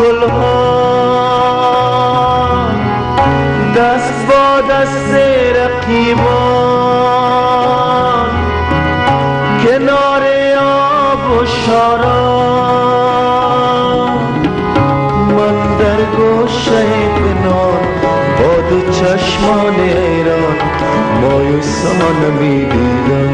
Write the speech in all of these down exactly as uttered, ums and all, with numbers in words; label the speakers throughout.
Speaker 1: گلها دست با دست رقیبان کنار آب و شاران، من در گوشه پنهان با دو چشمان ایران مایوسانه میدیدم.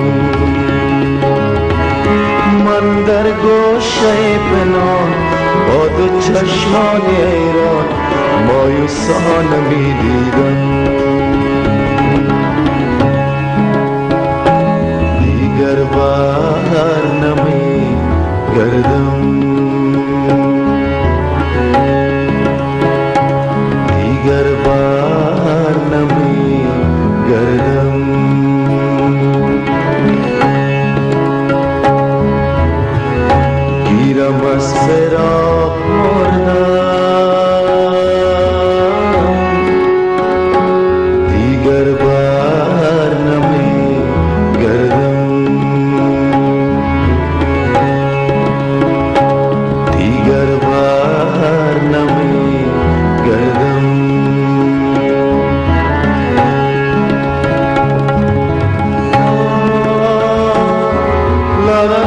Speaker 1: من در گوشه پنهان با دو چشمان ایران مایوسانه میدیدم. دیگر بر نمی گردم، دیگر بر نمی گردم. گیرم از فراق مردم، دیگر بر نمی گردم. دیگر بر نمی گردم. لا لا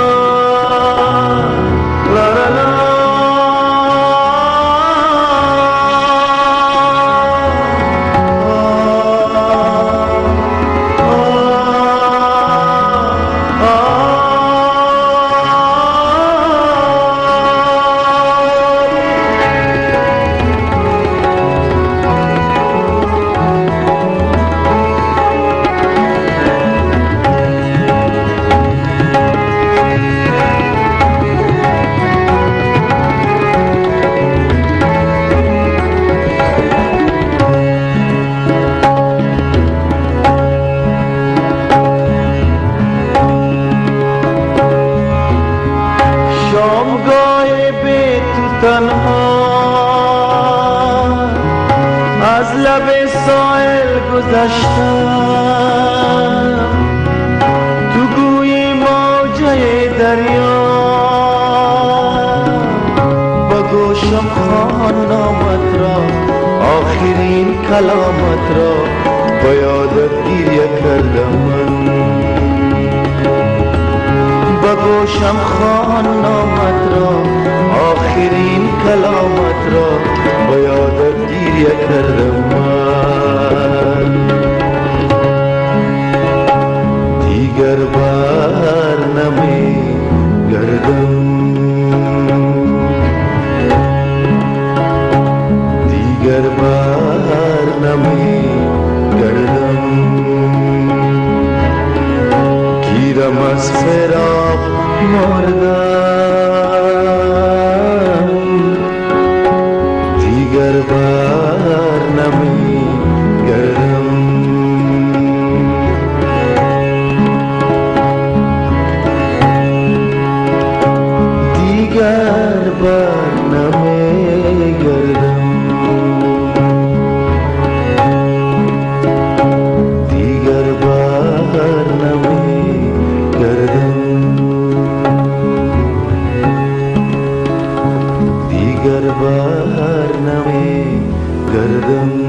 Speaker 1: تنها از لب ساحل گذشتم، تو گوی موجه دریا با گوشم خوان نامت را، آخرین کلامت را با یادت گریه کردم. من با گوشم خوان نامت را، آخرین کلامت را با یادت گریه کردم. من دیگر بر نمی گردم، دیگر بر نمی گردم. گیرم از فراق مردم، دیگر بر نمی گردم. دیگر بر نمی گردم. دیگر بر نمی گردم. دیگر بر نمی گردم.